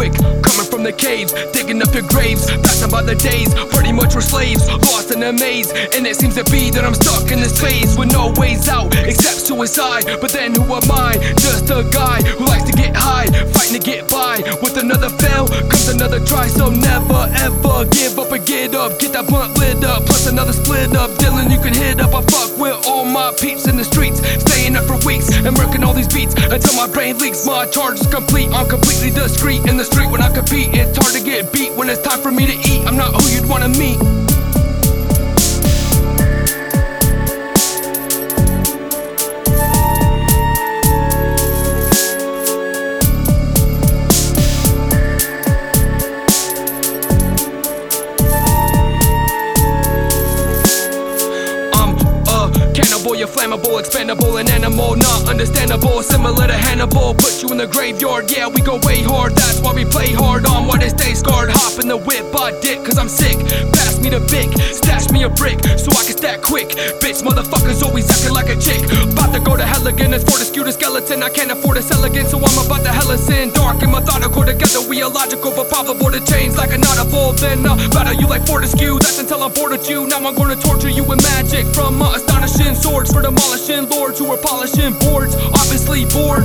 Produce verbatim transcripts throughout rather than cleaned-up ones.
quick, coming from the caves, digging up your graves. Back some other days, pretty much we're slaves, lost in a maze. And it seems to be that I'm stuck in this phase with no ways out except suicide. But then who am I? Just a guy who likes to get high, fighting to get by. With another fail comes another try, so never ever give up or get up. Get that blunt lit up, plus another split up. Dylan, you can hit up. I fuck with all my peeps in the streets, staying up for weeks and working all these beats until my brain leaks. My charge is complete, I'm completely discreet in the street when I compete. It's hard to get beat when it's time for me to eat. I'm not who you'd wanna meet. Cannibal, you're flammable, expendable, an animal, not understandable. Similar to Hannibal, put you in the graveyard. Yeah, we go way hard, that's why we play hard. On why they stay scarred, hop in the whip, I dick, cause I'm sick. Pass me the bic, stash me a brick, so I can stack quick. Bitch, motherfuckers always acting like a chick. About to go to hell again, it's for the skew the skeleton. I can't afford to sell again, so I'm about to hell sin. Dark and methodical, together we illogical, but probable to change like an audible. Then uh, battle you like Fortescue, that's until I'm bored with you. Now I'm gonna torture you with magic from uh, astonishing swords for demolishing lords who are polishing boards, obviously bored.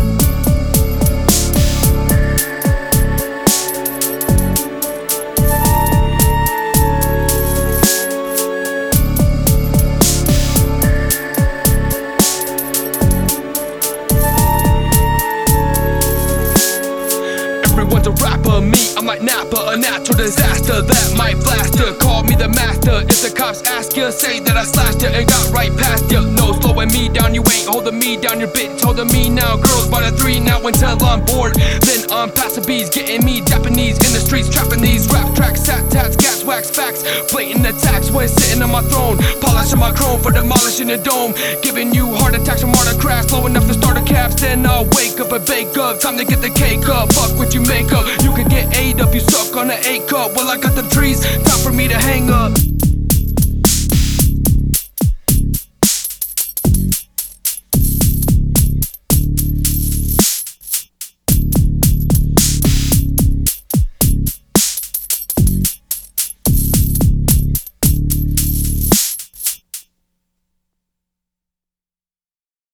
Everyone's a rapper, me, I'm like Napa, a natural disaster that might blast ya. Call me the master, if the cops ask ya, say that I slashed ya and got right past ya. No slowing me down, you ain't holding me down, your bitch holding me now. Girls by the three now until I'm bored. Then I'm passing bees, getting me Japanese in the streets, trapping these rap tracks, sat tats, gas, wax, facts, blatant attacks when sitting on my throne, polishing my chrome for demolishing the dome, giving you heart attacks from heart cracks, slow enough to start a caps. Then I'll wake up and bake up, time to get the cake up. Fuck what you make up, you can get ate up, you suck on an eight cup. Well, I got the trees, time for me to hang up.